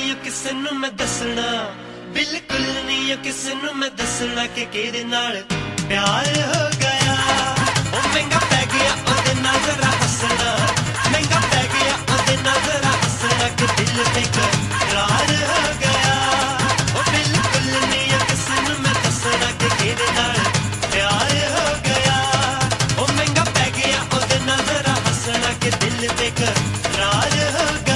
नहीं किसे नू मैं दसना, बिल्कुल नहीं किसे नू मैं दसना कि किहदे नाल प्यार हो गया। ओ महंगा पै गया ओदे नाल जरा हसना, महंगा पै गया ओदे नाल जरा हसना कि दिल बेकरार हो गया। ओ बिल्कुल नहीं किसे नू मैं दसना कि किहदे नाल प्यार हो गया। ओ महंगा पै गया ओदे नाल जरा हसना कि दिल बेकरार हो गया।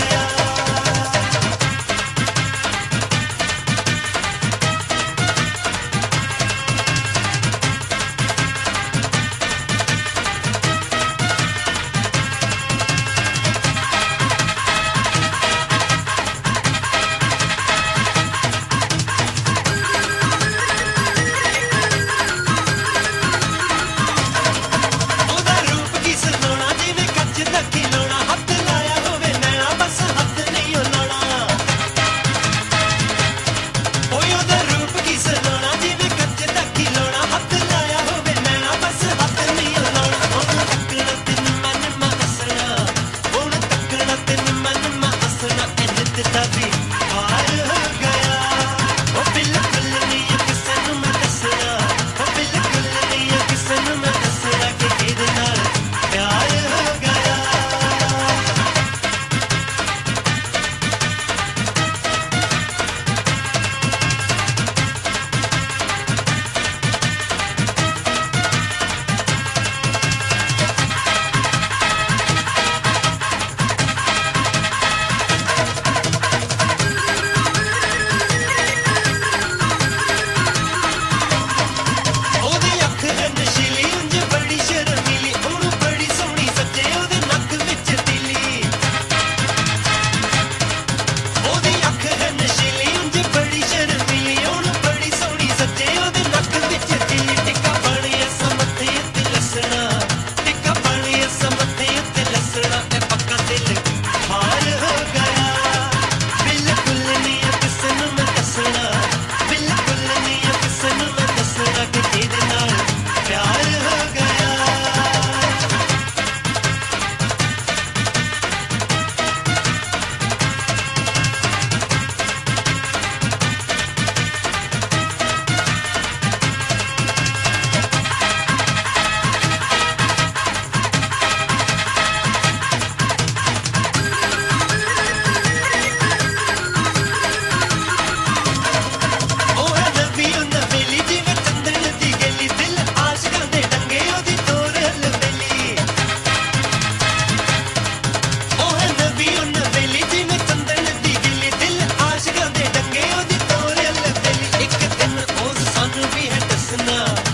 एक दिन ओ सानू भी है दसना।